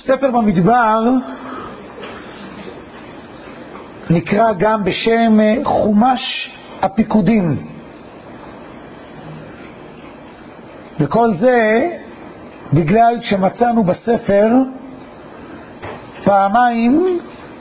ספר במדבר נקרא גם בשם חומש הפיקודים, וכל זה בגלל שמצאנו בספר פעמיים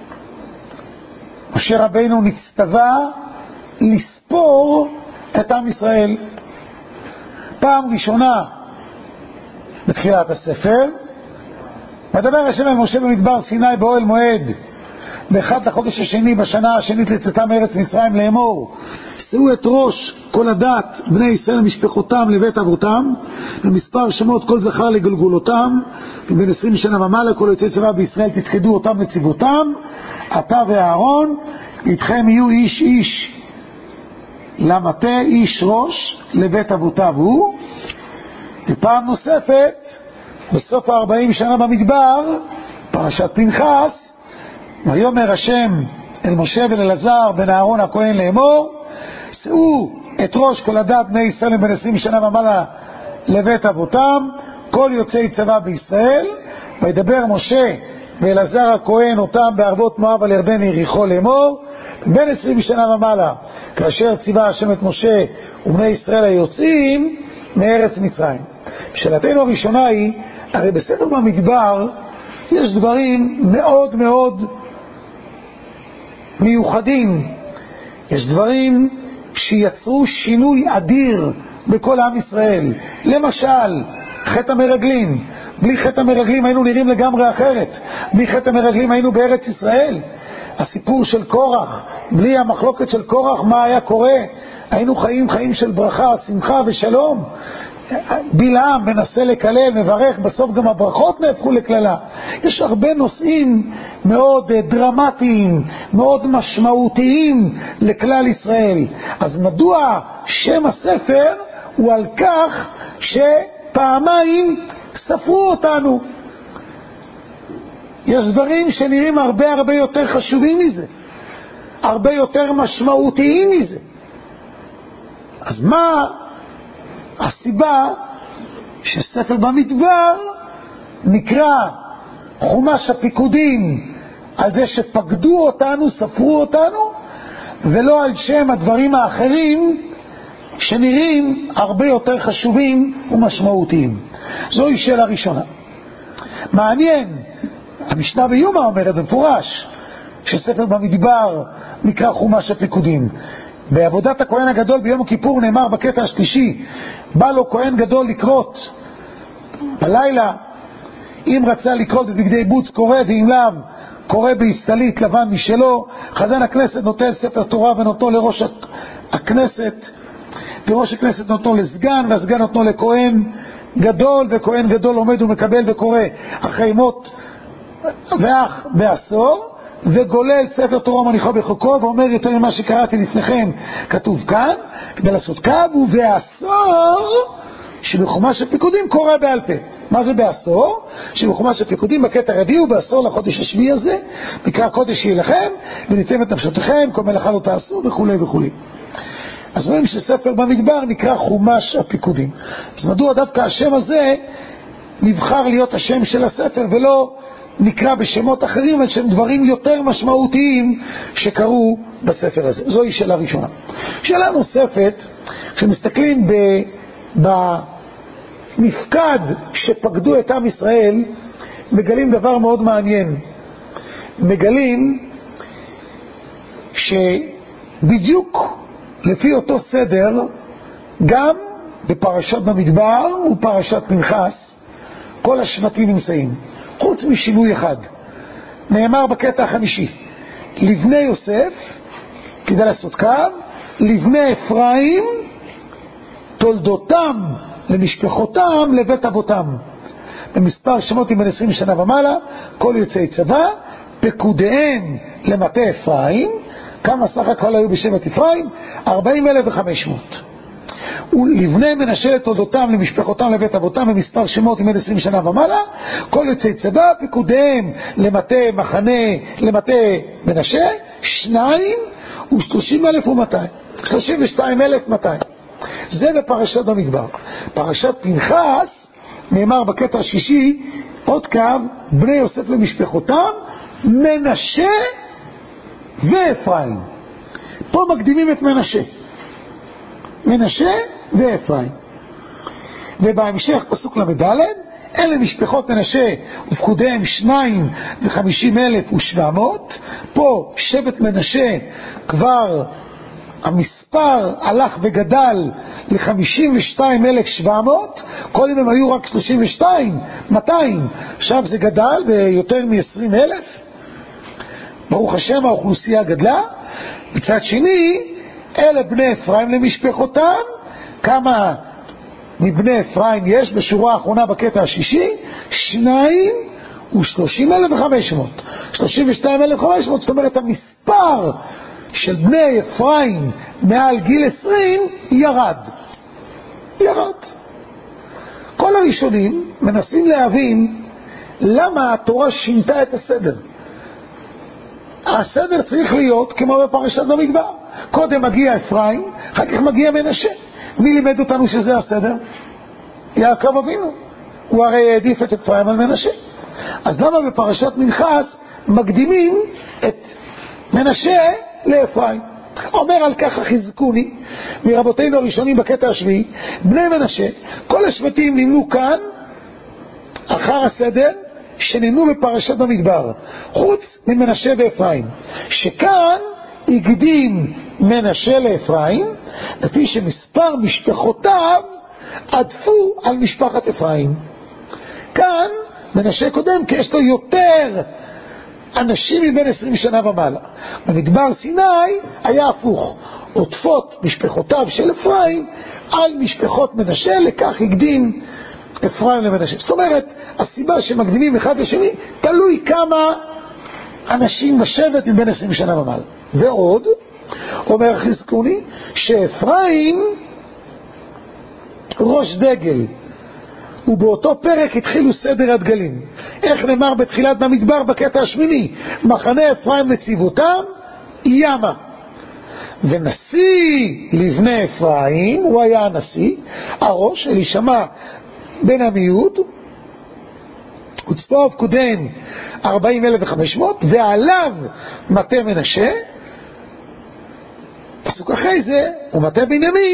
משה רבינו נצטווה לספור את עם ישראל. פעם ראשונה בתחילת הספר, מדבר השם אל משה במדבר סיני באוהל מועד באחד לחודש השני בשנה השנית לצאתם מארץ מצרים לאמור, שאו את ראש כל הדת בני ישראל למשפחותם לבית אבותם, במספר שמות כל זכר לגלגולותם, ובין 20 שנה ומעלה כל יוצאי צבא בישראל תפקדו אותם לציוותם, אתה ואהרון איתכם יהיו איש איש למטה איש ראש לבית אבותיו הוא. ופעם נוספת בסוף 40 שנה במדבר פרשת פנחס, ויאמר השם אל משה ואל אלעזר בן אהרון הכהן לאמור, שאו את ראש כל הדת בני ישראל בין 20 שנה ומעלה לבית אבותם כל יוצאי צבא בישראל. וידבר משה ואלעזר הכהן אותם בערבות מואב על ירדן יריחו לאמור, בין 20 שנה ומעלה כאשר ציווה השם את משה ובני ישראל היוצאים מארץ מצרים. שאלתנו הראשונה היא, הרי בספר במדבר יש דברים מאוד מאוד מיוחדים, יש דברים שיצרו שינוי אדיר בכל עם ישראל. למשל חטא המרגלים, בלי חטא המרגלים היינו נראים לגמרי אחרת, בלי חטא המרגלים היינו בארץ ישראל. הסיפור של קורח, בלי המחלוקת של קורח מה היה קורה? היינו חיים של ברכה, שמחה ושלום. בלעם מנסה לקלל, מברך, בסוף גם הברכות נהפכו לקללה. יש הרבה נושאים מאוד דרמטיים, מאוד משמעותיים לכלל ישראל. אז מדוע שם הספר הוא על כך שפעמיים ספרו אותנו? יש דברים שנראים הרבה יותר חשובים מזה, הרבה יותר משמעותיים מזה. אז מה הסיבה שספר במדבר נקרא חומש הפיקודים על זה שפקדו אותנו, ספרו אותנו, ולא על שם הדברים האחרים שנראים הרבה יותר חשובים ומשמעותיים? זוהי שאלה ראשונה. מעניין, המשנה ביומא אומרת במפורש שספר במדבר נקרא חומש הפיקודים. בעבודת הכהן הגדול ביום הכיפור נאמר בקטע השלישי, בא לו כהן גדול לקרות בלילה, אם רצה לקרות בבגדי בוץ קורא, ואם לאו קורא בהסתלית לבן משלו. חזן הכנסת נוטל ספר תורה ונותנו לראש הכנסת, וראש הכנסת נותנו לסגן, והסגן נותנו לכהן גדול, וכהן גדול עומד ומקבל וקורא אחרי מות ואח בעשור, וגולל ספר תורה מניחו בחוקו, ואומר יותר ממה שקראתי לפניכם כתוב כאן, כדי לעשות קו, ובעשור שבחומש הפיקודים קורא בעל פה. מה זה בעשור? שבחומש הפיקודים בקטע הרביעי ובעשור לחודש השביעי הזה נקרא קודש יהיה לכם וניתן את נפשותיכם כל מלאכה לא תעשו וכו' וכו'. אז רואים שספר במדבר נקרא חומש הפיקודים. אז מדוע דווקא השם הזה נבחר להיות השם של הספר ולא נקרא בשמות אחרים על שם דברים יותר משמעותיים שקרו בספר הזה? זוהי שאלה ראשונה. שאלה נוספת, כשמסתכלים במפקד שפקדו את עם ישראל, מגלים דבר מאוד מעניין. מגלים שבדיוק לפי אותו סדר גם בפרשת במדבר ופרשת פנחס כל השבטים נמצאים, חוץ משינוי אחד. נאמר בקטע החמישי, לבני יוסף כדי לעשות קו, לבני אפרים תולדותם למשפחותם לבית אבותם, במספר שמות עם 20 שנה ומעלה כל יוצאי צבא, פקודיהם למטה אפרים. כמה סך הכל היו בשבט אפרים? 40,500. ולבני מנשה תולדותם למשפחותם לבית אבותם, במספר שמות עם 20 שנה ומעלה כל יוצאי צבא, פקודיהם למטה מחנה למטה מנשה 32,200. 32,200. זה בפרשת במדבר. פרשת פנחס נאמר בקטע השישי, עוד קו, בני יוסף למשפחותם, מנשה ואפרים. פה מקדימים את מנשה. מנשה ואפרים. ובהמשך פסוק למד' אלה משפחות מנשה ופקודיהם 52,700. פה שבט מנשה כבר המספר הלך וגדל ל-52,700. קודם הם היו רק 32,200, עכשיו זה גדל ביותר מ-20,000. ברוך השם האוכלוסייה גדלה. מצד שני אלה בני אפרים למשפחותם. כמה מבני אפרים יש בשורה האחרונה בקטע השישי? 32,500. 32,500, זאת אומרת המספר של בני אפרים מעל גיל 20 ירד. כל הראשונים מנסים להבין למה התורה שינתה את הסדר. הסדר צריך להיות כמו בפרשת במדבר. קודם מגיע אפרים, אחר כך מגיע מנשה. מי לימד אותנו שזה הסדר? יעקב אבינו. הוא הרי העדיף את אפרים על מנשה. אז למה בפרשת מנחס מקדימים את מנשה לאפרים? אומר על כך חזקוני מרבותינו הראשונים בקטע השביעי, בני מנשה, כל השבטים נמנו כאן אחר הסדר שנמנו בפרשת במדבר, חוץ ממנשה ואפרים, שכאן הקדים מנשה לאפרים, לפי שמספר משפחותיו עדפו על משפחת אפרים. כאן מנשה קודם כי יש לו יותר אנשים מבין 20 שנה ומעלה. במדבר סיני היה הפוך, עוטפות משפחותיו של אפרים על משפחות מנשה, לכך הקדים אפרים למנשה. זאת אומרת, הסיבה שמקדימים אחד לשני תלוי כמה אנשים בשבט מבין 20 שנה ומעלה. ועוד אומר חזקוני שאפרים ראש דגל, ובאותו פרק התחילו סדר הדגלים. איך נאמר בתחילת במדבר בקטע השמיני? מחנה אפרים נציבותם ימה, ונשיא לבני אפרים, הוא היה הנשיא, הראש אלישמע בן עמיהוד, וצפו ופקודיהם 40,500, ועליו מטה מנשה. פסוק אחרי זה ומטה בנימין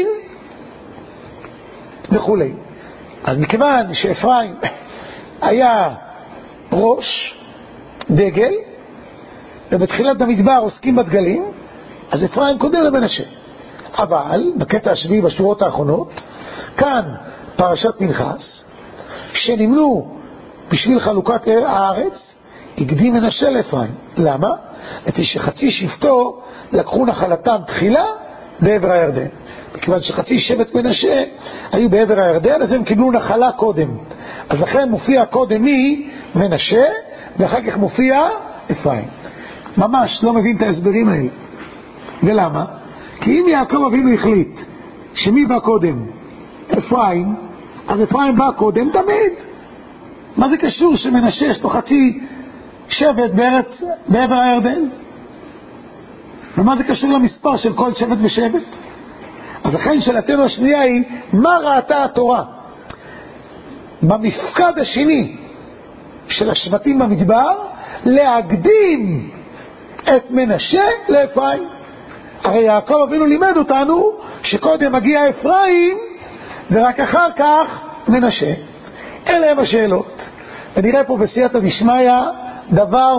וכולי. אז מכיוון שאפרים היה ראש דגל, ובתחילת המדבר עוסקים בדגלים, אז אפרים קודם למנשה. אבל בקטע השביעי בשורות האחרונות, כאן פרשת מנחס, שנמנו בשביל חלוקת הארץ, הקדים מנשה לאפרים. למה? לפי שחצי שבטו לקחו נחלתם תחילה בעבר הירדן. מכיוון שחצי שבט מנשה היו בעבר הירדן, אז הם קיבלו נחלה קודם. אז לכן מופיע קודם מנשה, ואחר כך מופיע אפרים. ממש לא מבין את ההסברים האלה. ולמה? כי אם יעקב אבינו החליט שמי בא קודם? אפרים, אז אפרים בא קודם תמיד. מה זה קשור שמנשה יש לו חצי שבט בעבר הירדן? ומה זה קשור למספר של כל שבט ושבט? אז לכן שאלתנו השנייה היא, מה ראתה התורה במפקד השני של השבטים במדבר להקדים את מנשה לאפרים? הרי יעקב אבינו לימד אותנו שקודם מגיע אפרים ורק אחר כך מנשה. אלה הם השאלות, ונראה פה בסייעתא דשמיא דבר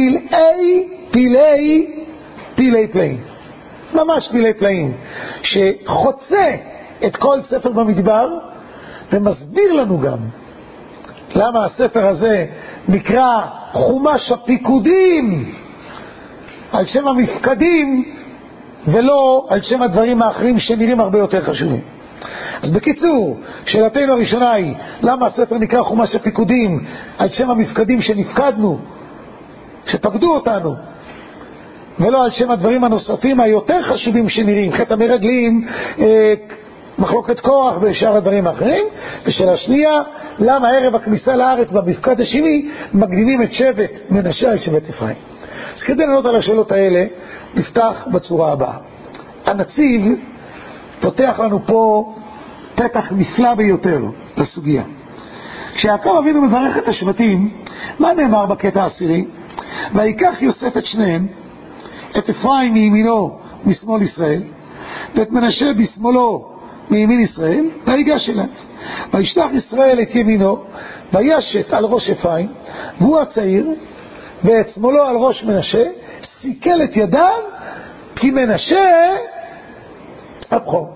פילי פלאים, ממש פילי פלאים, שחוצה את כל ספר במדבר, ומסביר לנו גם למה הספר הזה נקרא חומש הפיקודים, על שם המפקדים ולא על שם הדברים האחרים שנראים הרבה יותר חשובים. אז בקיצור, שאלתנו הראשונה היא, למה הספר נקרא חומש הפיקודים? על שם המפקדים שנפקדנו, שפקדו אותנו, ולא על שם הדברים הנוספים היותר חשובים שנראים, חטא המרגלים, מחלוקת כוח ושאר הדברים האחרים. ושאלה שנייה, למה ערב הכניסה לארץ במפקד השני מקדימים את שבט מנשה על שבט אפרים? אז כדי לענות על השאלות האלה נפתח בצורה הבאה. הנציב פותח לנו פה פתח נפלא ביותר לסוגיה. כשיעקב אבינו מברך את השבטים, מה נאמר בקטע העשירי? ויקח יוסף את שניהם, את אפרים מימינו משמאל ישראל, ואת מנשה בשמאלו מימין ישראל, ויגש אליו. וישלח ישראל את ימינו, וישת על ראש אפרים, והוא הצעיר, ואת שמאלו על ראש מנשה, סיכל את ידיו, כי מנשה הבכור.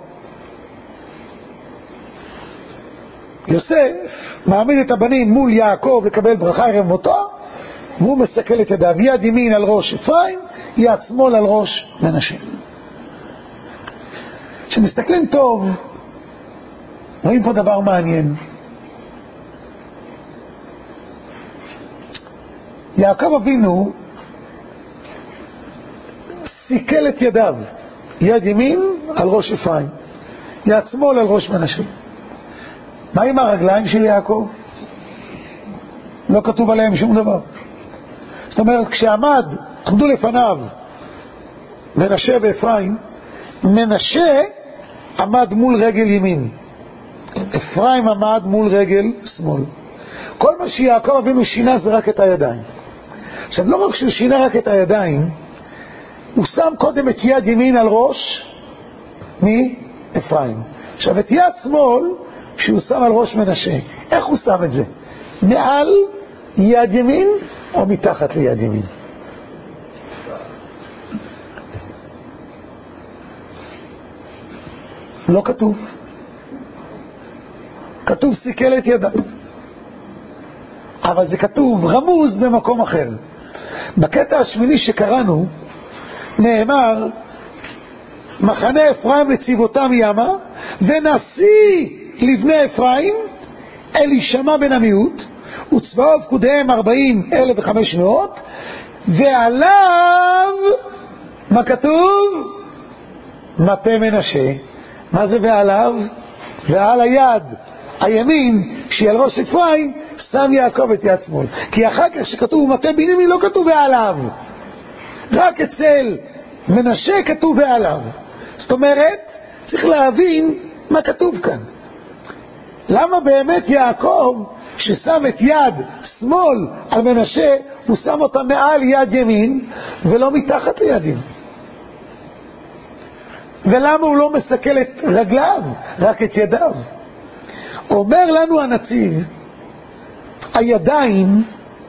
יוסף מעמיד את הבנים מול יעקב לקבל ברכה ערב מותו, והוא מסכל את ידיו, יד ימין על ראש אפרים, יד שמאל על ראש מנשה. כשמסתכלים טוב, רואים פה דבר מעניין. יעקב אבינו סיכל את ידיו, יד ימין על ראש אפרים, יד שמאל על ראש מנשה. מה עם הרגליים של יעקב? לא כתוב עליהם שום דבר. זאת אומרת, עמדו לפניו מנשה ואפרים, מנשה עמד מול רגל ימין, אפרים עמד מול רגל שמאל. כל מה שיעקב אבינו שינה זה רק את הידיים. עכשיו, לא רק שהוא שינה רק את הידיים, הוא שם קודם את יד ימין על ראש מאפרים. עכשיו, את יד שמאל שהוא שם על ראש מנשה, איך הוא שם את זה? מעל יד ימין או מתחת ליד ימין? לא כתוב. כתוב סיכל את ידיו. אבל זה כתוב רמוז במקום אחר. בקטע השמיני שקראנו נאמר, מחנה אפרים וציבותם ימה, ונשיא לבני אפרים אלישמע בן עמיהוד, וצבאו פקודיהם 40,500, ועליו מה כתוב? מטה מנשה. מה זה ועליו? ועל היד הימין שהיא על ראש אפרים שם יעקב את יד שמאל, כי אחר כך שכתוב מטה בנימין לא כתוב ועליו, רק אצל מנשה כתוב ועליו. זאת אומרת, צריך להבין מה כתוב כאן. למה באמת יעקב ששם את יד שמאל על מנשה הוא שם אותה מעל יד ימין ולא מתחת ליד ימין? ולמה הוא לא מסכל את רגליו, רק את ידיו? אומר לנו הנציב, הידיים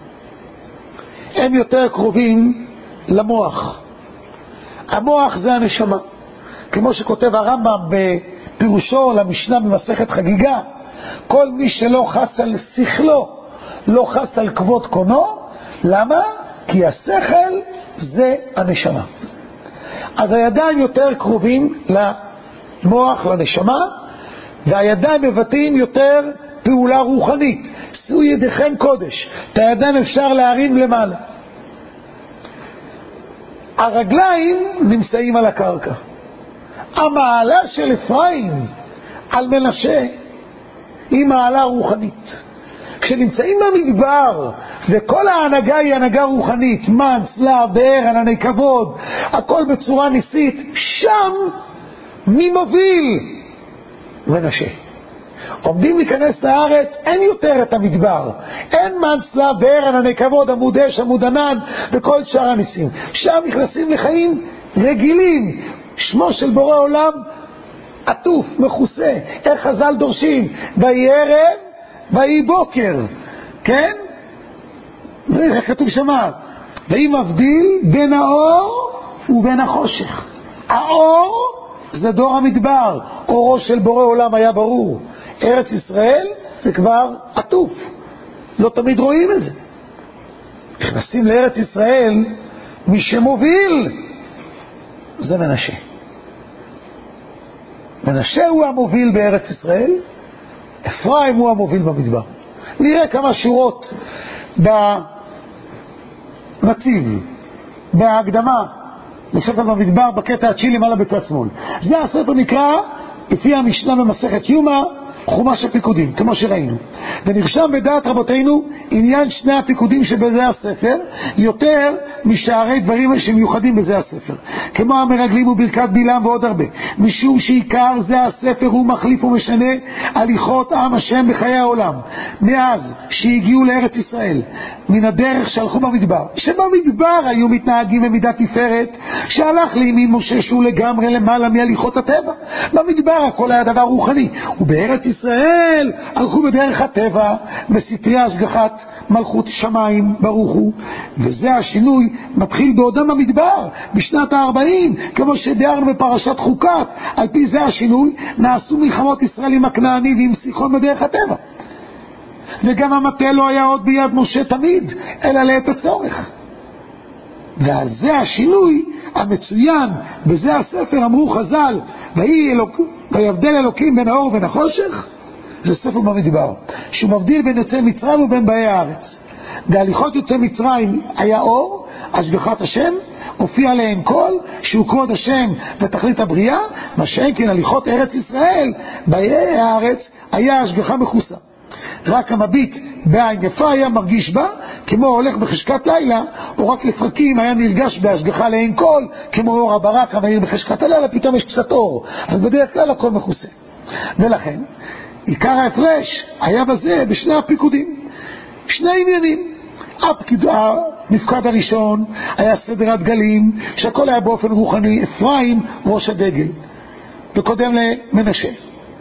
הם יותר קרובים למוח. המוח זה הנשמה. כמו שכותב הרמב"ם בפירושו למשנה במסכת חגיגה, כל מי שלא חס על שכלו, לא חס על כבוד קונו. למה? כי השכל זה הנשמה. אז הידיים יותר קרובים למוח, לנשמה, והידיים מבטאים יותר פעולה רוחנית. שאו ידיכם קודש, את הידיים אפשר להרים למעלה. הרגליים נמצאים על הקרקע. המעלה של אפרים על מנשה היא מעלה רוחנית. כשנמצאים במדבר וכל ההנהגה היא הנהגה רוחנית, מן, צלב, באר, ענני כבוד, הכל בצורה ניסית, שם מי מוביל? מנשה. עומדים להיכנס לארץ, אין יותר את המדבר, אין מן, צלב, באר, ענני כבוד, עמוד אש, עמוד ענן וכל שאר הניסים. שם נכנסים לחיים רגילים. שמו של בורא עולם עטוף, מכוסה. איך חז"ל דורשים? ויהי ערב ויהי בוקר, כן? איך כתוב שמה? ויהי מבדיל בין האור ובין החושך. האור זה דור המדבר, אורו של בורא עולם היה ברור. ארץ ישראל זה כבר עטוף, לא תמיד רואים את זה. נכנסים לארץ ישראל, מי שמוביל זה מנשה. מנשה הוא המוביל בארץ ישראל, אפרים הוא המוביל במדבר. נראה כמה שורות בנציב, בהקדמה לספר במדבר, בקטע התשיעי למעלה בצד שמאל. זה הספר נקרא, לפי המשנה במסכת יומא, חומש הפיקודים, כמו שראינו. ונרשם בדעת רבותינו עניין שני הפיקודים שבזה הספר, יותר משערי דברים שמיוחדים בזה הספר. כמו המרגלים וברכת בלעם ועוד הרבה. משום שעיקר זה הספר הוא מחליף ומשנה הליכות עם השם בחיי העולם. מאז שהגיעו לארץ ישראל, מן הדרך שהלכו במדבר. שבמדבר היו מתנהגים במידת תפארת, שהלך לימין משה שהוא לגמרי למעלה מהליכות הטבע. במדבר הכל היה דבר רוחני. ובארץ ישראל הלכו בדרך הטבע, בסתרי השגחת מלכות שמיים ברוך הוא. וזה השינוי מתחיל בעודם במדבר, בשנת ה-40, כמו שביארנו בפרשת חוקת. על פי זה השינוי נעשו מלחמות ישראל עם הכנעני ועם סיחון בדרך הטבע. וגם המטה לא היה עוד ביד משה תמיד, אלא לעת הצורך. ועל זה השינוי המצוין בזה הספר אמרו חז"ל, ויבדל אלוקים בין האור ובין החושך. זה ספר במדבר שהוא מבדיל בין יוצאי מצרים ובין באי הארץ. בהליכות יוצאי מצרים היה אור, השגחת השם, הופיע עליהם קול שהוא כבוד השם ותכלית הבריאה. מה שאין כן הליכות ארץ ישראל, באי הארץ היה השגחה מכוסה. רק המביט בעין יפה היה מרגיש בה כמו הולך בחשכת לילה, או רק לפרקים היה נרגש בהשגחה לעין קול כמו אור הברק המאיר בחשכת הלילה, פתאום יש קצת אור, אז בדרך כלל הכל מכוסה. ולכן עיקר ההפרש היה בזה בשני הפיקודים, שני עניינים. המפקד הראשון היה סדר הדגלים, שהכל היה באופן רוחני, אפרים ראש הדגל וקודם למנשה.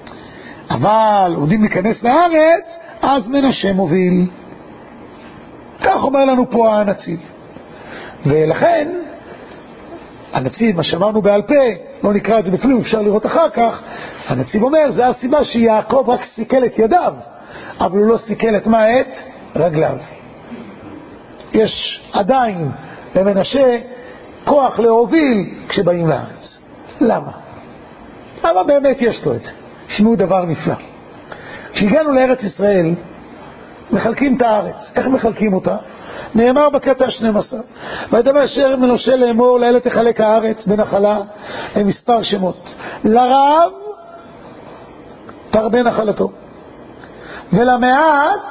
אבל עומדים להיכנס לארץ, אז מנשה מוביל. כך אומר לנו פה הנציב. ולכן הנציב, מה שאמרנו בעל פה, לא נקרא את זה בפנים, אפשר לראות אחר כך. הנציב אומר, זה הסיבה שיעקב רק סיכל את ידיו, אבל הוא לא סיכל את מה? את רגליו. יש עדיין למנשה כוח להוביל כשבאים לארץ. למה? למה באמת יש לו את זה? שמעו דבר נפלא. כשהגענו לארץ ישראל, מחלקים את הארץ. איך מחלקים אותה? נאמר בקטע 12. וידבר אשר מנשה לאמור, לאלה תחלק הארץ בנחלה, עם מספר שמות. לרב תרבה נחלתו, ולמעט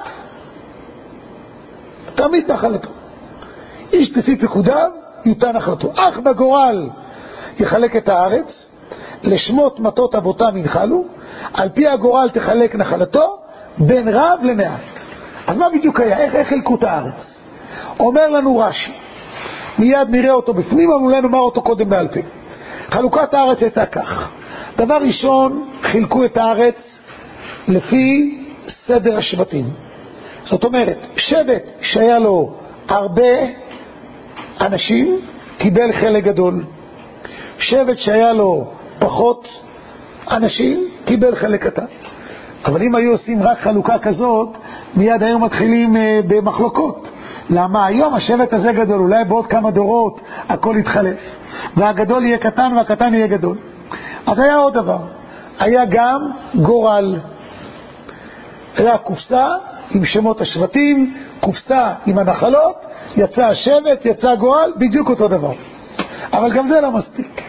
תמיד נחלתו. איש לפי פקודיו יוטה נחלתו. אך בגורל יחלק את הארץ, לשמות מטות אבותם ינחלו, על פי הגורל תחלק נחלתו בין רב למעט. אז מה בדיוק היה? איך חלקו את הארץ? אומר לנו רש"י, מיד נראה אותו בפנים, אבל אולי נאמר אותו קודם בעל פה. חלוקת הארץ הייתה כך: דבר ראשון, חילקו את הארץ לפי סדר השבטים. זאת אומרת, שבט שהיה לו הרבה אנשים קיבל חלק גדול, שבט שהיה לו פחות אנשים קיבל חלק קטן. אבל אם היו עושים רק חלוקה כזאת, מיד היו מתחילים במחלוקות. למה? היום השבט הזה גדול, אולי בעוד כמה דורות הכל יתחלף, והגדול יהיה קטן והקטן יהיה גדול. אז היה עוד דבר, היה גם גורל. היה קופסה עם שמות השבטים, קופסה עם הנחלות, יצא השבט, יצא גורל, בדיוק אותו דבר. אבל גם זה לא מספיק.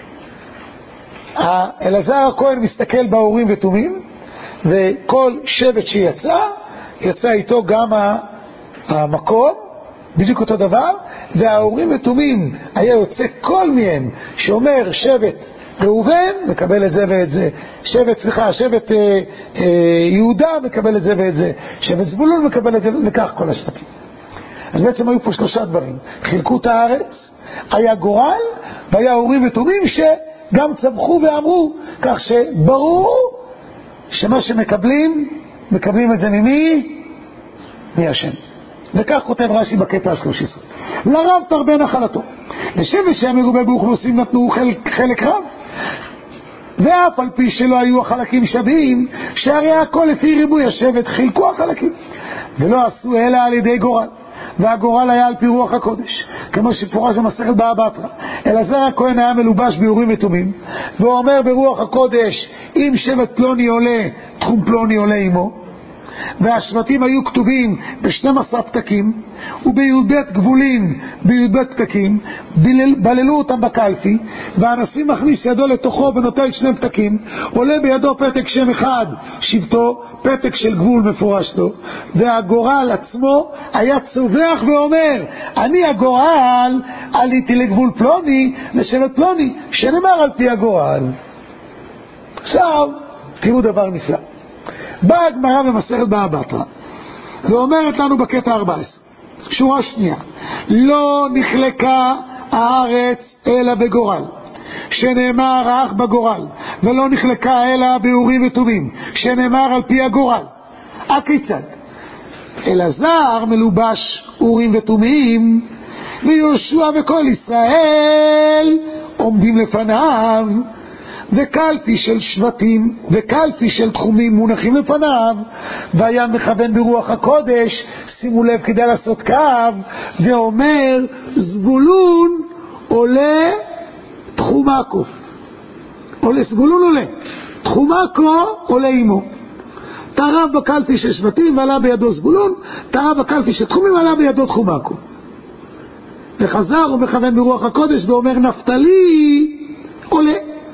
אלעזר הכהן מסתכל באורים ותומים, וכל שבט שיצא, יצא איתו גם המקום, בדיוק אותו דבר, והאורים ותומים היה יוצא כל מהם, שאומר שבט ראובן מקבל את זה ואת זה, שבט יהודה מקבל את זה ואת זה, שבט זבולון מקבל את זה, וכך כל השבטים. אז בעצם היו פה שלושה דברים: חילקו את הארץ, היה גורל, והיה אורים ותומים שגם צמחו ואמרו, כך שברור שמה שמקבלים, מקבלים את זה ממי? מהשם. וכך כותב רש"י בקטע 13. לרב תרבה נחלתו, לשבט שהיה מרובה באוכלוסין נתנו חלק רב, ואף על פי שלא היו החלקים שווים, שהרי הכל לפי ריבוי השבט חילקו החלקים, ולא עשו אלא על ידי גורל, והגורל היה על פי רוח הקודש, כמו שפורש במסכת באה בתרא. אלעזר הכהן היה מלובש באורים ותומים, והוא אומר ברוח הקודש, אם שבט פלוני עולה, תחום פלוני עולה עמו. והשבטים היו כתובים ב12 פתקים, ובי"ב גבולים בי"ב פתקים, בללו אותם בקלפי, והנשיא מכניס ידו לתוכו ונוטל 2 פתקים, עולה בידו פתק שם אחד שבטו, פתק של גבול מפורש לו, והגורל עצמו היה צווח ואומר, אני הגורל, עליתי לגבול פלוני, לשבט פלוני, שנאמר על פי הגורל. עכשיו תראו דבר נפלא, באה הגמרא במסכת באה בתרא ואומרת לנו בקטע 14, שורה שנייה, לא נחלקה הארץ אלא בגורל, שנאמר האח בגורל, ולא נחלקה אלא באורים ותומים, שנאמר על פי הגורל. הכיצד? אלעזר מלובש אורים ותומים, ויהושע וכל ישראל עומדים לפניו, וקלפי של שבטים וקלפי של תחומים מונחים לפניו, והיה מכוון ברוח הקודש, שימו לב כדי לעשות קו, ואומר זבולון עולה תחומקו, עולה זבולון עולה תחומקו עולה עמו, תרב בקלפי של שבטים ועלה בידו זבולון, תרב בקלפי של תחומים ועלה בידו תחומקו. וחזר ומכוון ברוח הקודש ואומר נפתלי עולה,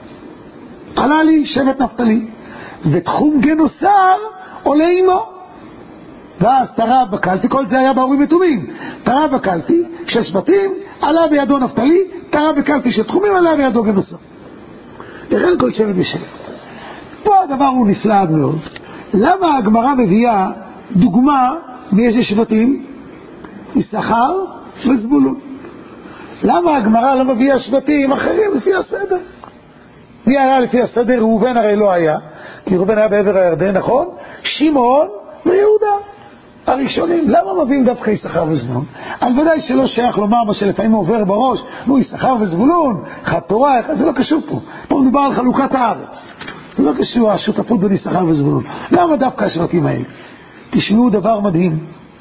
עלה לי שבט נפתלי, ותחום גנוסר עולה עמו. ואז תרב בקלפי, כל זה היה באורים ותומים, תרב בקלפי של שבטים, עלה בידו נפתלי, תרב בקלפי של תחומים, עלה בידו גנוסר. לכן כל שבט ושבט. פה הדבר הוא נפלא מאוד. למה הגמרא מביאה דוגמה מאיזה שבטים? יששכר וזבולון. למה הגמרא לא מביאה שבטים אחרים לפי הסדר? מי היה לפי הסדר? ראובן הרי לא היה, כי ראובן היה בעבר הירדן, נכון? שמעון ויהודה הראשונים. למה מביאים דווקא יששכר וזבולון? על ודאי שלא שייך לומר מה שלפעמים עובר בראש, נו יששכר וזבולון, חתורה, זה לא קשור פה. פה מדובר על חלוקת הארץ, זה לא קשור השותפות בין יששכר וזבולון. למה דווקא השבטים האלה? תשמעו דבר מדהים,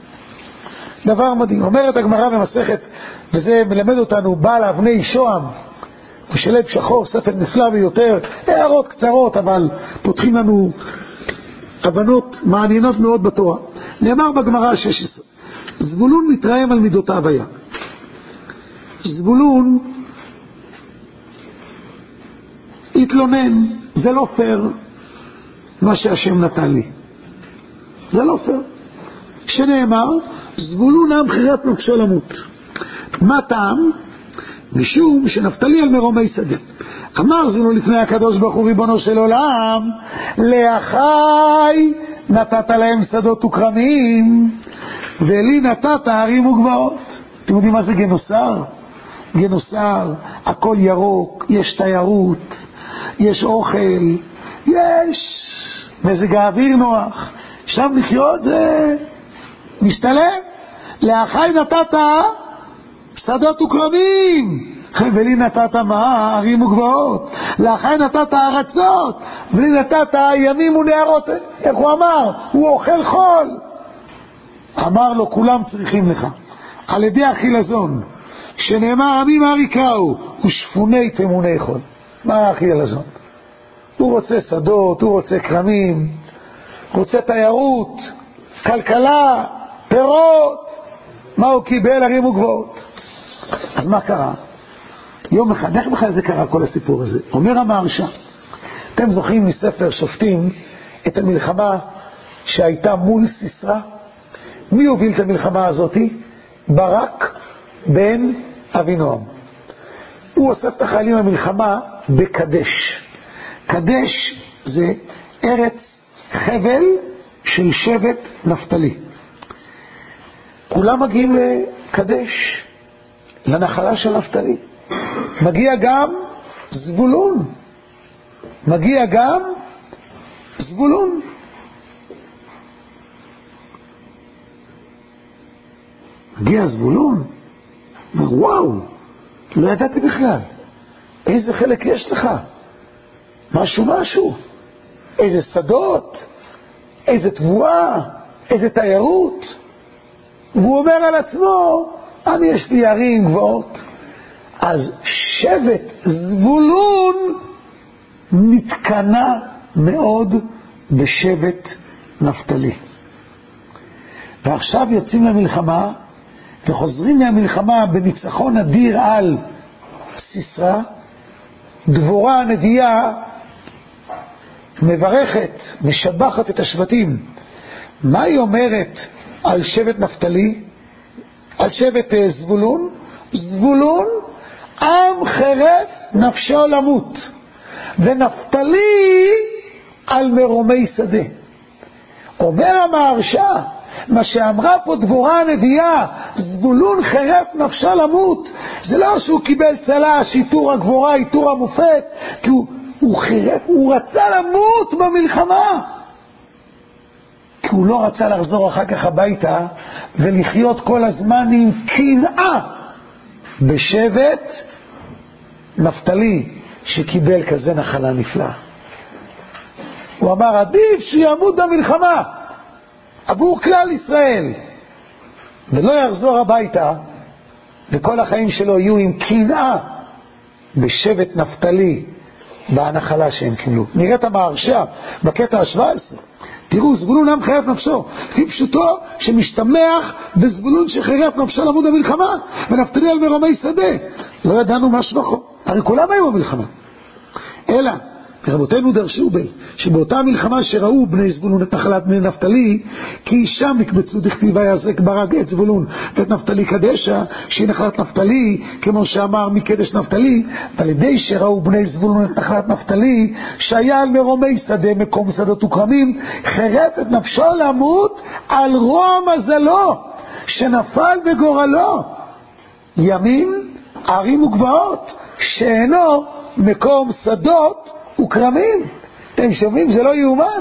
דבר מדהים. אומרת הגמרא במסכת, וזה מלמד אותנו, בעל אבני שוהם ושלב שחור, ספר נפלא ביותר, הערות קצרות אבל פותחים לנו הבנות מעניינות מאוד בתורה. נאמר בגמרא 16, זבולון מתרעם על מידותיו היה. זבולון התלונן, זה לא פייר מה שהשם נתן לי, זה לא פייר. שנאמר זבולון עם חירת נפשו למות. מה טעם? משום שנפתלי על מרומי שדה. אמר זבולון לפני הקדוש ברוך הוא ריבונו של עולם, לאחיי נתת להם שדות וכרמים, ולי נתת ערים וגבעות. אתם יודעים מה זה גנוסר? גנוסר, הכל ירוק, יש תיירות, יש אוכל, יש מזג האוויר נוח, שם לחיות זה משתלם. לאחיי נתת שדות וכרמים, ולי נתת מה? ערים וגבעות. לאחיי נתת ארצות, ולי נתת ימים ונהרות. איך הוא אמר? הוא אוכל חול. אמר לו כולם צריכים לך על ידי החילזון, שנאמר עמים אריקאו ושפוני תמוני חול. מה החילזון? הוא רוצה שדות, הוא רוצה כרמים, רוצה תיירות, כלכלה, פירות. מה הוא קיבל? ערים וגבעות. אז מה קרה? יום אחד, איך בכלל זה קרה כל הסיפור הזה? אומר המהרש"א, אתם זוכרים מספר שופטים את המלחמה שהייתה מול סיסרא? מי הוביל את המלחמה הזאת? ברק בן אבינועם. הוא אוסף את החיילים למלחמה בקדש. קדש זה ארץ חבל של שבט נפתלי. כולם מגיעים לקדש, לנחלה של נפתלי. מגיע גם זבולון, מגיע גם זבולון. מגיע זבולון, אומר וואו, לא ידעתי בכלל, איזה חלק יש לך, משהו, איזה שדות, איזה תבואה, איזה תיירות. והוא אומר על עצמו, אני יש לי ערים גבוהות. אז שבט זבולון מתקנה מאוד בשבט נפתלי. ועכשיו יוצאים למלחמה, וחוזרים מהמלחמה בניצחון אדיר על סיסרא. דבורה הנביאה מברכת, משבחת את השבטים. מה היא אומרת על שבט נפתלי? על שבט זבולון? זבולון עם חרף נפשו למות, ונפתלי על מרומי שדה. אומר המהרש"א, מה שאמרה פה דבורה הנביאה, זבולון חרף נפשו למות, זה לא שהוא קיבל צל"ש, עיטור הגבורה, עיטור המופת, כי הוא חרף, הוא רצה למות במלחמה, כי הוא לא רצה לחזור אחר כך הביתה ולחיות כל הזמן עם קנאה בשבט נפתלי שקיבל כזה נחלה נפלאה. הוא אמר עדיף שימות במלחמה עבור כלל ישראל ולא יחזור הביתה וכל החיים שלו יהיו עם קנאה בשבט נפתלי בהנחלה שהם קיבלו. נראה את המהרש"א בקטע ה-17. תראו, זבולון עם חרף נפשו, כפי פשוטו שמשתמח בזבולון שחרף נפשו למות במלחמה, ונפתלי על מרומי שדה. לא ידענו מה שבחו, הרי כולם היו במלחמה. אלא רבותינו דרשו בי שבאותה מלחמה שראו בני זבולון את נחלת בני נפתלי, כי שם יקבצו דכתיב ויעזק ברג את זבולון ואת נפתלי קדשה, שהיא נחלת נפתלי, כמו שאמר מקדש נפתלי, ועל ידי שראו בני זבולון את נחלת נפתלי, שהיה על מרומי שדה, מקום שדות וכרמים, חרף את נפשו למות על רוע מזלו שנפל בגורלו, ימים ערים וגבעות שאינו מקום שדות וכרמים. אתם שומעים? זה לא יאומן.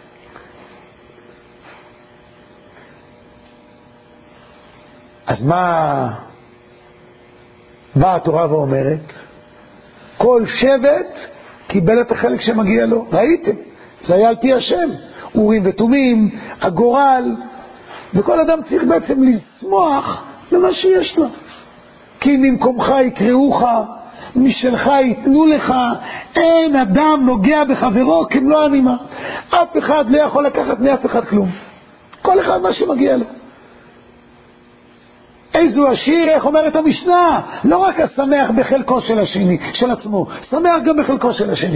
אז מה באה התורה ואומרת? כל שבט קיבל את החלק שמגיע לו. ראיתם? זה היה על פי השם, אורים ותומים, הגורל, וכל אדם צריך בעצם לשמוח במה שיש לו. כי ממקומך יקראוך, משלך ייתנו לך. אין אדם נוגע בחברו כמלוא הנימה. אף אחד לא יכול לקחת מאף אחד כלום, כל אחד מה שמגיע לו. איזו עשיר, איך אומרת המשנה, לא רק השמח בחלקו של השני, של עצמו, שמח גם בחלקו של השני.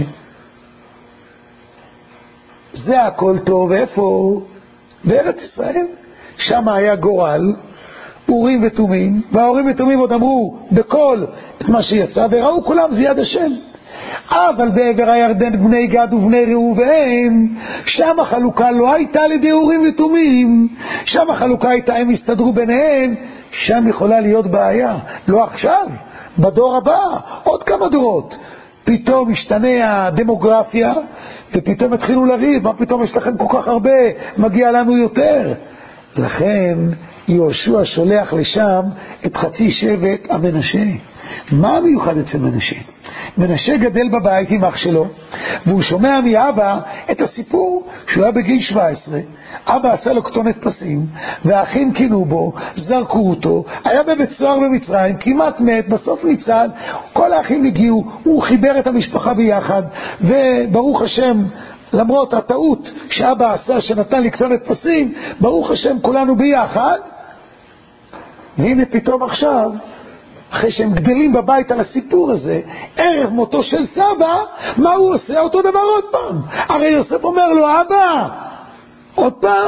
זה הכל טוב. איפה? בארץ ישראל. שם היה גורל, אורים ותומים, והאורים ותומים עוד אמרו בכל את מה שיצא, וראו כולם זה יד השם. אבל בעבר הירדן בני גד ובני ראובן, שם החלוקה לא הייתה על ידי אורים ותומים, שם החלוקה הייתה, הם הסתדרו ביניהם. שם יכולה להיות בעיה, לא עכשיו, בדור הבא, עוד כמה דורות פתאום משתנה הדמוגרפיה, ופתאום התחילו לריב, מה פתאום יש לכם כל כך הרבה, מגיע לנו יותר. לכן יהושע שולח לשם את חצי שבט המנשה. מה מיוחד אצל מנשה? מנשה גדל בבית עם אח שלו, והוא שומע מאבא את הסיפור שהוא היה בגיל 17, אבא עשה לו כתונת פסים, והאחים קינו בו, זרקו אותו, היה בבית סוהר במצרים, כמעט מת, בסוף ניצל, כל האחים הגיעו, הוא חיבר את המשפחה ביחד, וברוך השם, למרות הטעות שאבא עשה שנתן לי כתונת פסים, ברוך השם כולנו ביחד. והנה פתאום עכשיו, אחרי שהם גדלים בבית על הסיפור הזה, ערב מותו של סבא, מה הוא עושה? אותו דבר עוד פעם. הרי יוסף אומר לו, אבא, עוד פעם?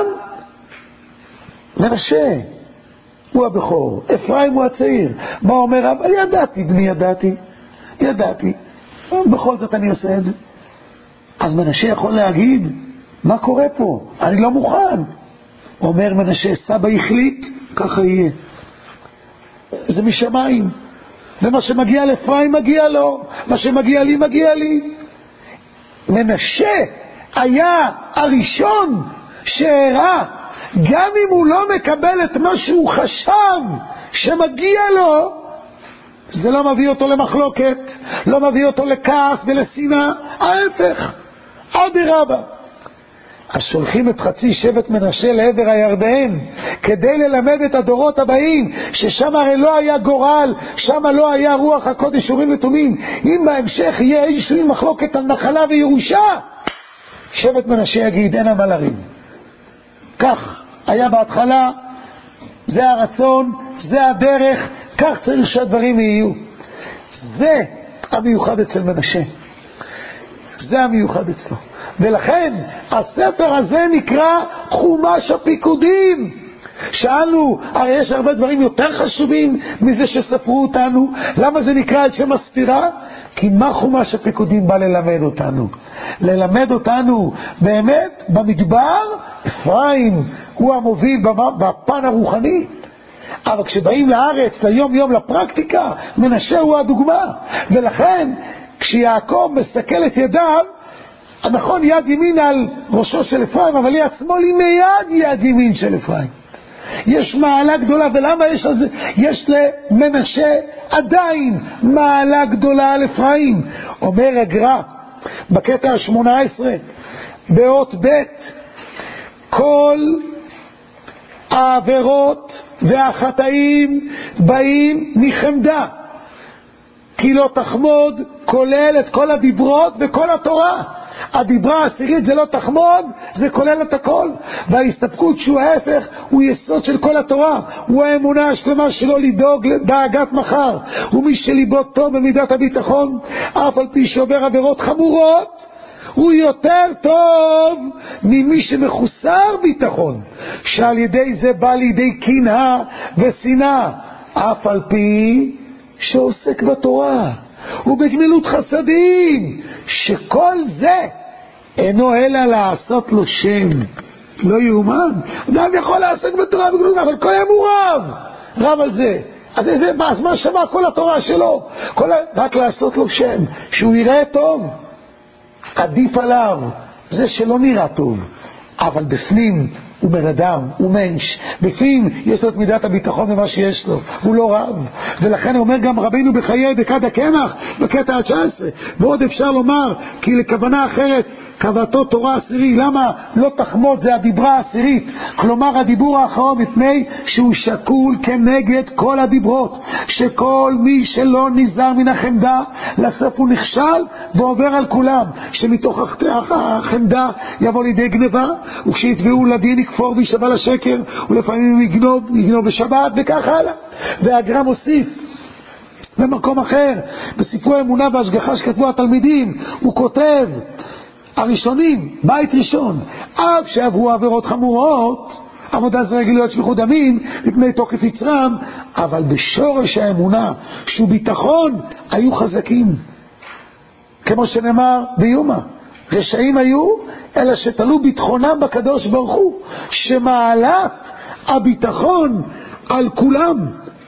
מנשה הוא הבכור, אפרים הוא הצעיר. מה אומר אבא? ידעתי בני, ידעתי, בכל זאת אני עושה את זה. אז מנשה יכול להגיד, מה קורה פה? אני לא מוכן. אומר מנשה, סבא החליט, ככה יהיה. זה משמיים, ומה שמגיע לאפרים מגיע לו, מה שמגיע לי מגיע לי. מנשה היה הראשון שהראה, גם אם הוא לא מקבל את מה שהוא חשב שמגיע לו, זה לא מביא אותו למחלוקת, לא מביא אותו לכעס ולשנאה, ההפך, אדרבה. אז שולחים את חצי שבט מנשה לעבר הירדן כדי ללמד את הדורות הבאים ששם הרי לא היה גורל, שם לא היה רוח הקודש אורים ותומים. אם בהמשך יהיה איזושהי מחלוקת על נחלה וירושה, שבט מנשה יגיד אין מה לריב. כך היה בהתחלה, זה הרצון, זה הדרך, כך צריך שהדברים יהיו. זה המיוחד אצל מנשה, זה המיוחד אצלו. ולכן הספר הזה נקרא חומש הפיקודים. שאלנו, הרי יש הרבה דברים יותר חשובים מזה שספרו אותנו. למה זה נקרא על שם הספירה? כי מה חומש הפיקודים בא ללמד אותנו? ללמד אותנו באמת במדבר. אפרים הוא המוביל בפן הרוחני, אבל כשבאים לארץ, ליום יום, לפרקטיקה, מנשה הוא הדוגמה. ולכן כשיעקב מסתכל את ידיו, נכון, יד ימין על ראשו של אפרים, אבל יד שמאל היא מיד יד ימין של אפרים. יש מעלה גדולה. ולמה יש למנשה עדיין מעלה גדולה על אפרים? אומר הגר"א בקטע ה-18 באות ב', כל העבירות והחטאים באים מחמדה, כי לא תחמוד כולל את כל הדיברות וכל התורה. הדיברה העשירית זה לא תחמוד, זה כולל את הכל. וההסתפקות שהוא ההפך, הוא יסוד של כל התורה, הוא האמונה השלמה שלו לדאוג דאגת מחר. ומי שליבו טוב במידת הביטחון, אף על פי שעובר עבירות חמורות, הוא יותר טוב ממי שמחוסר ביטחון, שעל ידי זה בא לידי קנאה ושנאה, אף על פי שעוסק בתורה ובגמילות חסדים, שכל זה אינו אלא לעשות לו שם. לא יאומן. אדם יכול לעסק בתורה ובגמילות, אבל כל יום הוא רב על זה. אז מה שווה כל התורה שלו? רק לעשות לו שם, שהוא יראה טוב. עדיף עליו זה שלא נראה טוב, אבל בפנים הוא בן אדם, הוא מנש, בפנים יש לו את מידת הביטחון במה שיש לו, הוא לא רב. ולכן הוא אומר גם רבינו בחיי דקד הקמח בקטע ה-19, ועוד אפשר לומר כי לכוונה אחרת קבעתו תורה עשירי. למה לא תחמוד? זה הדיברה העשירית, כלומר הדיבור האחרון, מפני שהוא שקול כנגד כל הדיברות, שכל מי שלא נזהר מן החמדה לסוף הוא נכשל ועובר על כולם, שמתוך החמדה יבוא לידי גנבה, וכשיתבעו לדין יכפור וישבע לשקר, ולפעמים יגנוב בשבת וכך הלאה. והגר"א מוסיף במקום אחר בספרו אמונה והשגחה שכתבו התלמידים, הוא כותב הראשונים, בית ראשון, אף שעברו עבירות חמורות, עבודה זרה גילויות שפיכות דמים מפני תוקף יצרם, אבל בשורש האמונה שהוא ביטחון היו חזקים, כמו שנאמר ביומא, רשעים היו אלא שתלו ביטחונם בקדוש ברוך הוא, שמעלת הביטחון על כולם.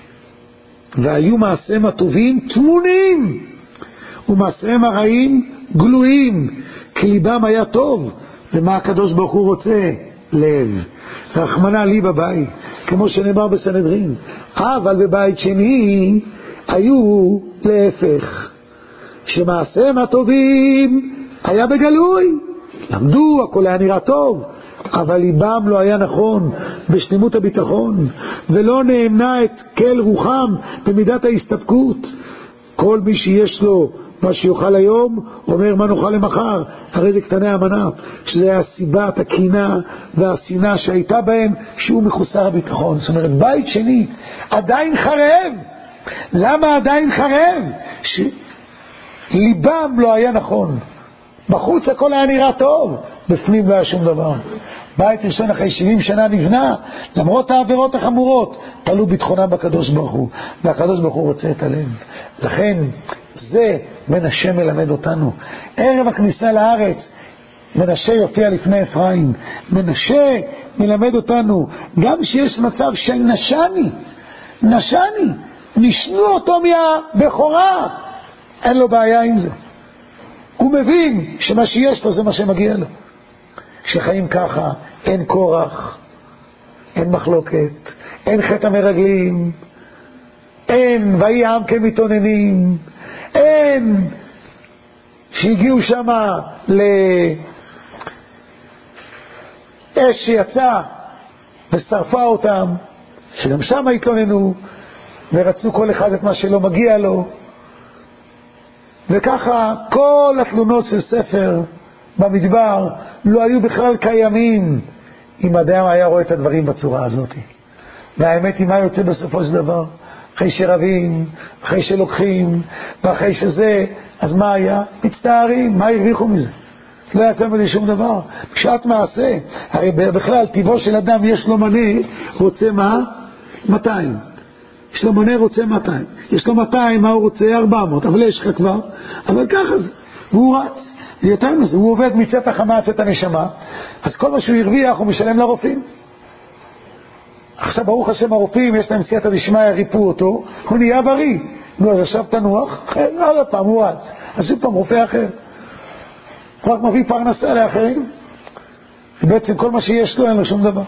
והיו מעשיהם הטובים תמונים ומעשיהם הרעים גלויים, כי ליבם היה טוב. ומה הקדוש ברוך הוא רוצה? לב. רחמנא לי בבית, כמו שנאמר בסנהדרין. אבל בבית שני היו להפך, שמעשיהם הטובים היה בגלוי, למדו, הכל היה נראה טוב, אבל ליבם לא היה נכון בשלמות הביטחון, ולא נאמנה את כל רוחם במידת ההסתפקות. כל מי שיש לו מה שיוכל היום אומר מה נאכל למחר, הרי זה קטני המנה, שזה הסיבת הקנאה והשנאה שהייתה בהם, שהוא מחוסר הביטחון. זאת אומרת, בית שני עדיין חרב. למה עדיין חרב? שליבם לא היה נכון. בחוץ הכל היה נראה טוב, בפנים לא היה שום דבר. בית ראשון אחרי 70 שנה נבנה, למרות העבירות החמורות, תלו ביטחונם בקדוש ברוך הוא, והקדוש ברוך הוא רוצה את הלב. לכן זה מנשה מלמד אותנו. ערב הכניסה לארץ מנשה יופיע לפני אפרים. מנשה מלמד אותנו גם שיש מצב של נשני, נשנו אותו מהבכורה, אין לו בעיה עם זה. הוא מבין שמה שיש לו זה מה שמגיע לו. שחיים ככה, אין כורח, אין מחלוקת, אין חטא המרגלים, אין ויהי העם כמתאוננים, אין שהגיעו שם לאש שיצא ושרפה אותם, שגם שם התלוננו ורצו כל אחד את מה שלא מגיע לו. וככה כל התלונות של ספר במדבר לא היו בכלל קיימים אם אדם היה רואה את הדברים בצורה הזאת. והאמת היא מה יוצא בסופו של דבר? אחרי שרבים, אחרי שלוקחים, ואחרי שזה, אז מה היה? מצטערים, מה הרוויחו מזה? לא יצא מזה שום דבר. בשעת מעשה, הרי בכלל טבעו של אדם יש לו מנה, רוצה מה? 200. יש לו מנה רוצה 200. יש לו 200, מה הוא רוצה? 400. אבל יש לך כבר. אבל ככה זה. והוא רץ. ויותר מזה, הוא עובד מצאת החמה, מצאת הנשמה. אז כל מה שהוא הרוויח הוא משלם לרופאים. עכשיו ברוך השם הרופאים, יש להם סייעתא דשמיא, ריפו אותו, הוא נהיה בריא. נו, אז עכשיו תנוח, עוד פעם הוא רץ. אז שוב פעם רופא אחר. הוא רק מביא פרנסה לאחרים. ובעצם כל מה שיש לו אין לו שום דבר.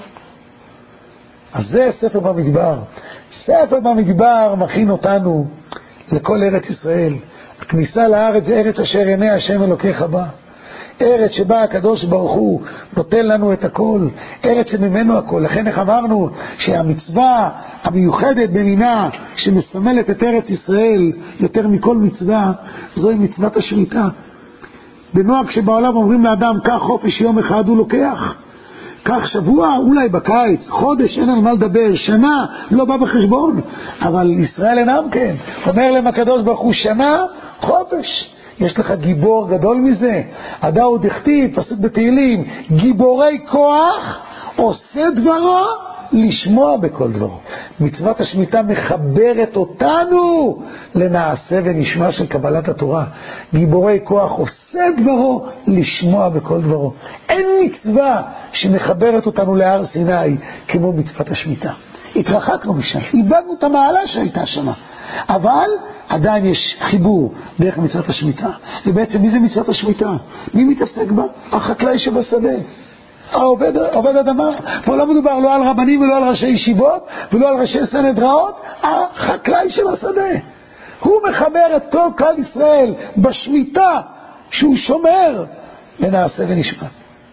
אז זה ספר במדבר. ספר במדבר מכין אותנו לכל ארץ ישראל. הכניסה לארץ זה ארץ אשר עיני השם אלוקיך בה. ארץ שבה הקדוש ברוך הוא נותן לנו את הכל, ארץ שממנו הכל. לכן איך אמרנו שהמצווה המיוחדת במינה שמסמלת את ארץ ישראל יותר מכל מצווה, זוהי מצוות השמיטה. בנוהג שבעולם אומרים לאדם, כך חופש יום אחד הוא לוקח, כך שבוע, אולי בקיץ, חודש, אין על מה לדבר, שנה, לא בא בחשבון. אבל ישראל אינם כן. אומר להם הקדוש ברוך הוא, שנה, חופש. יש לך גיבור גדול מזה. הדאו דכתיב, פסוק בתהילים, גיבורי כוח עושה דברו לשמוע בכל דברו. מצוות השמיטה מחברת אותנו לנעשה ונשמע של קבלת התורה. גיבורי כוח עושה דברו לשמוע בכל דברו. אין מצווה שמחברת אותנו להר סיני כמו מצוות השמיטה. התרחקנו משם, איבדנו את המעלה שהייתה שמה, אבל עדיין יש חיבור דרך מצוות השמיטה. ובעצם מי זה מצוות השמיטה? מי מתעסק בה? החקלאי שבשדה, עובד אדמה. פה לא מדובר לא על רבנים ולא על ראשי ישיבות ולא על ראשי סנהדריות, החקלאי שבשדה. הוא מחבר את כל כלל ישראל בשמיטה שהוא שומר ונעשה ונשמע.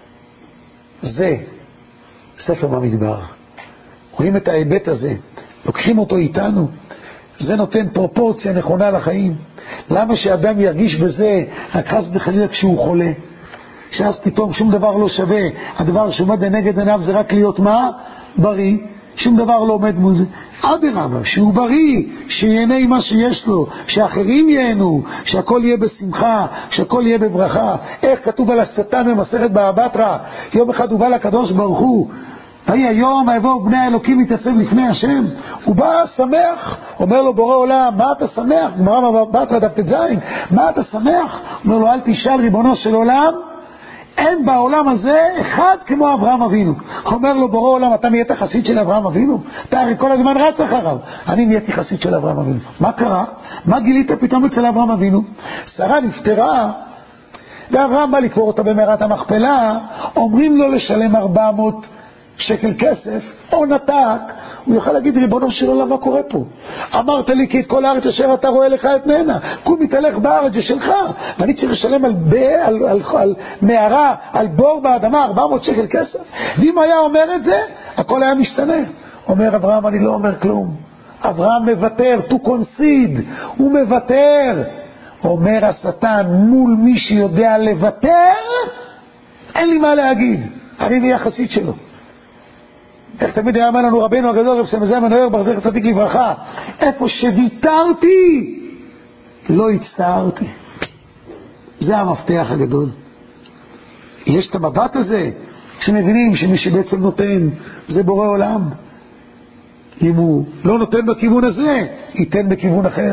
זה ספר במדבר. רואים את ההיבט הזה, לוקחים אותו איתנו, זה נותן פרופורציה נכונה לחיים. למה שאדם ירגיש בזה רק חס וחלילה כשהוא חולה, שאז פתאום שום דבר לא שווה, הדבר שעומד לנגד עיניו זה רק להיות מה? בריא. שום דבר לא עומד מול זה. אדרבה, שהוא בריא, שיהנה עם מה שיש לו, שאחרים ייהנו, שהכל יהיה בשמחה, שהכל יהיה בברכה. איך כתוב על השטן במסכת בבא בתרא, יום אחד הוא בא לקדוש ברוך הוא, ויהי היום יבואו בני האלוקים להתייצב לפני השם, הוא בא שמח, אומר לו בורא עולם, מה אתה שמח? גמרא בבא בתרא דף ט"ז, מה אתה שמח? אומר לו, אל תשאל ריבונו של עולם, אין בעולם הזה אחד כמו אברהם אבינו. אומר לו בורא עולם, אתה נהיית חסיד של אברהם אבינו? אתה הרי כל הזמן רץ אחריו. אני נהייתי חסיד של אברהם אבינו. מה קרה? מה גילית פתאום אצל אברהם אבינו? שרה נפטרה, ואברהם בא לקבור אותה במערת המכפלה, אומרים לו לשלם 400 שקל כסף, או נתק. הוא יוכל להגיד, ריבונו של עולם, מה קורה פה? אמרת לי כי את כל הארץ אשר אתה רואה לך את נהנה, קום מתהלך בארץ, זה שלך, ואני צריך לשלם על מערה, על בור באדמה 400 שקל כסף. ואם היה אומר את זה, הכל היה משתנה. אומר אברהם, אני לא אומר כלום. אברהם מוותר, to concede, הוא מוותר. אומר השטן, מול מי שיודע לוותר, אין לי מה להגיד, אני נהיה חסיד שלו. איך תמיד היה אומר לנו רבינו הגדול, רב סמזל מנויר בר זכר צדיק לברכה, איפה שוויתרתי לא הצטערתי. זה המפתח הגדול. יש את המבט הזה שמבינים שמי שבעצם נותן זה בורא עולם. אם הוא לא נותן בכיוון הזה, ייתן בכיוון אחר.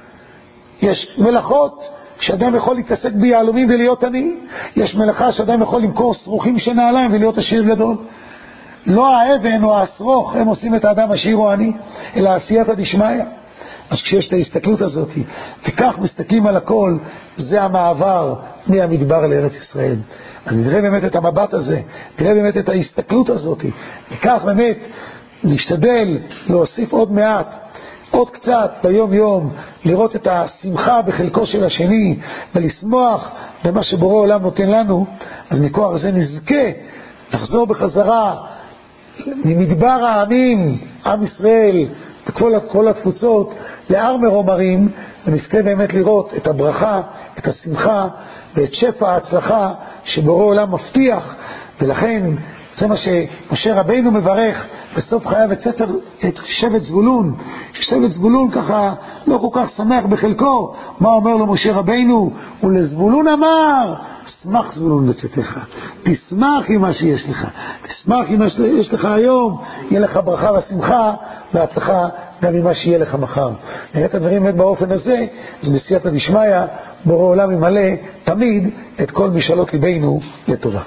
יש מלאכות שאדם יכול להתעסק ביהלומים ולהיות עני, יש מלאכה שאדם יכול למכור שרוכים שנעליים ולהיות עשיר גדול. לא האבן או השרוך הם עושים את האדם עשיר או עני, אלא עשייתא דשמיא. אז כשיש את ההסתכלות הזאת, וכך מסתכלים על הכל, זה המעבר מהמדבר לארץ ישראל. אז נראה באמת את המבט הזה, נראה באמת את ההסתכלות הזאת, וכך באמת נשתדל להוסיף עוד מעט, עוד קצת ביום יום, לראות את השמחה בחלקו של השני, ולשמוח במה שבורא עולם נותן לנו. אז מכוח זה נזכה לחזור בחזרה ממדבר העמים, עם ישראל, בכל התפוצות, להר מרומרים, ונזכה באמת לראות את הברכה, את השמחה, ואת שפע ההצלחה שבורא עולם מבטיח. ולכן זה מה שמשה רבינו מברך בסוף חייו את שבט זבולון. שבט זבולון ככה לא כל כך שמח בחלקו. מה אומר לו משה רבינו? ולזבולון אמר, שמח זבולון בצאתך, תשמח עם מה שיש לך, תשמח עם מה שיש לך היום, יהיה לך ברכה ושמחה והצלחה גם עם מה שיהיה לך מחר. נראה את הדברים באמת באופן הזה, אז בסייעתא דשמיא בורא עולם ימלא תמיד את כל משאלות ליבנו לטובה.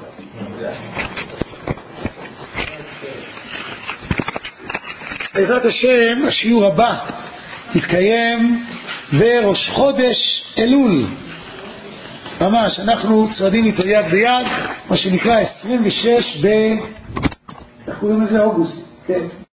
בעזרת השם השיעור הבא יתקיים בראש חודש אלול, ממש אנחנו צועדים איתו יד ביד, מה שנקרא 26 איך קוראים לזה? אוגוסט, כן.